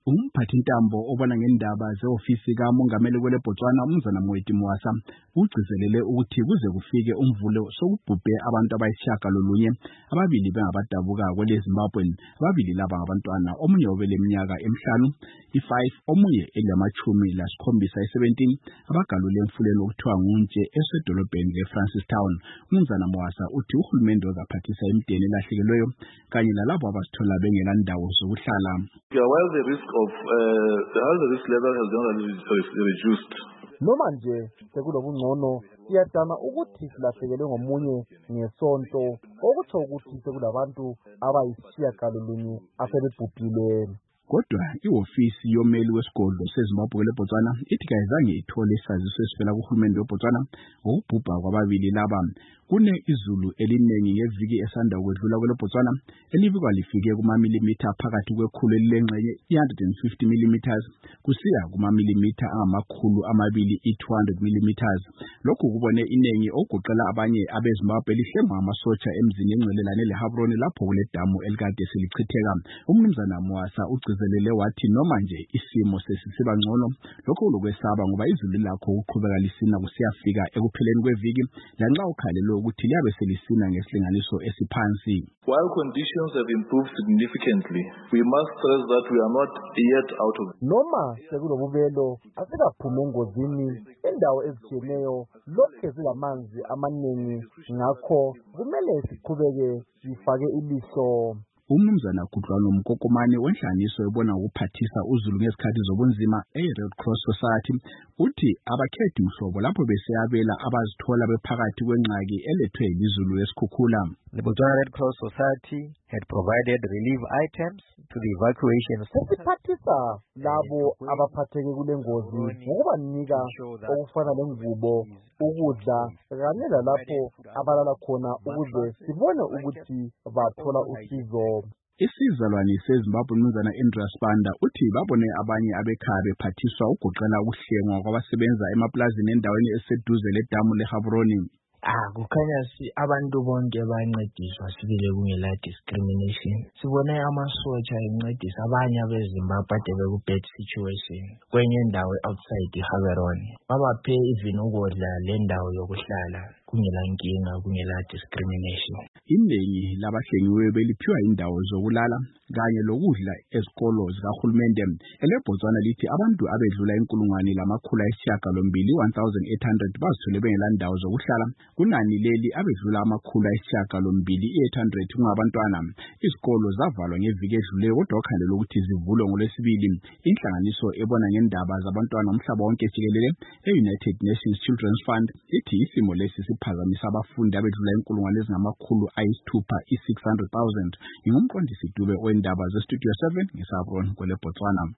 Umphathintambo obona ngendaba ze-ofisi kamongameli kwele Botswana uMnumzana Mweti Mwasa ugcizelele ukuthi kuze kufike umvulo sokubhubhe abantu abayisishiyagalolunye, ababili bengabadabuka kwele Zimbabwe, ababili laba ngabantwana, omunye obeleminyaka emihlanu, i-5, omunye eli-17, abagalule emfuleni okuthiwa nguNtshe esedolobheni le-Francistown. uMnumzana Mwasa uthi uhulumende uzaphathisa imideni elahlekelweyo kanye lalabo abazithola bengela ndawo zokuhlala. While the risk level has generally reduced. Noma nje sekulobungcono siyadama ukuthi silahlekelwe ngomunye ngesonto, okutsho ukuthi sekulabantu abayisishiyagalolunye asebebhubhile. Kodwa i-ofisi yomeli wesigodlo seZimbabwe leBotswana ithi kayizange ithole isaziso esivela kuhulumende weBotswana ngokubhubha kwababili laba. Kune izulu elinengi ngeviki esanda kwedlula kwele Botswana elibikwa lifike kumamilimitha phakathi kwekhulu elilengxenye i-150 mm kusiya kumamilimitha angamakhulu amabili i-200 mm. Lokhu kubone inengi okugoqela abanye abeZimbabwe lihlengwa amasotsha emzini engcelelane leHavroni lapho kule damu elikade selichitheka. uMnumzana Mwasa ugcizelele wathi noma nje isimo sesisiba ngcono, lokho kulokwesaba ngoba izulu lakho ukuqhubeka lisina kusiyafika ekupheleni kweviki lanxa ukhalelo ukuthi liyabe selisina ngesilinganiso esiphansi. While conditions have improved significantly, we must stress that we are not yet out of it. Noma sekulobubelo asikaphumi engozini, indawo ezitshiyeneyo lokhe zilamanzi amaningi, ngakho kumele siqhubeke sifake ilihlo. uMnumzana Kudlwano Mkokomane wenhlanganiso ebona ukuphathisa uzulu ngezikhathi zobunzima e-Red Cross Society uthi abakhethi mhlobo lapho beseyabela abazithola bephakathi kwengxaki elethwe yizulu esikhukhula. The Botswana Red Cross Society had provided relief items to the evacuation. Sesiphathisa labo abaphatheke kule ngozi ngokubanika okufana lengubo, ukudla kanye lalapho abalala khona ukuze sibone ukuthi bathola usizo. Isizalwane seZimbabwe uMnumzana Andreas Banda uthi babone abanye abekhaya bephathiswa ukugoqela ukuhlengwa kwabasebenza emaplazini endaweni eseduze ledamu leHavroni. Kukhanya abantu bonke bayancediswa sibile kungela discrimination. Sibone amasotsha encedisa abanye abeZimbabwe ade beku-bad situation kwenye indawo outside iHavroni. Babaphe even ukudla lendawo yokuhlala kungela nkinga, kungela discrimination. Iningi labahlengiweyo beliphiwa indawo zokulala kanye lokudla ezikolo zikahulumende. EleBotswana lithi abantu abedlula 1,800 bazithole bengela ndawo zokuhlala. Kunani leli abedlula 800 kungabantwana. Izikolo zavalwa ngeviki edluleyo kodwa okhandela ukuthi zivulwe ngoLwesibili. Inhlanganiso ebona ngendaba zabantwana umhlaba wonke jikelele e-United Nations Children's Fund ithi isimo lesi siphazamisa abafundi abedlula 600,000. Ingumqondisi Dube wendaba zeStudio 7 ngeSavroni kwele Botswana.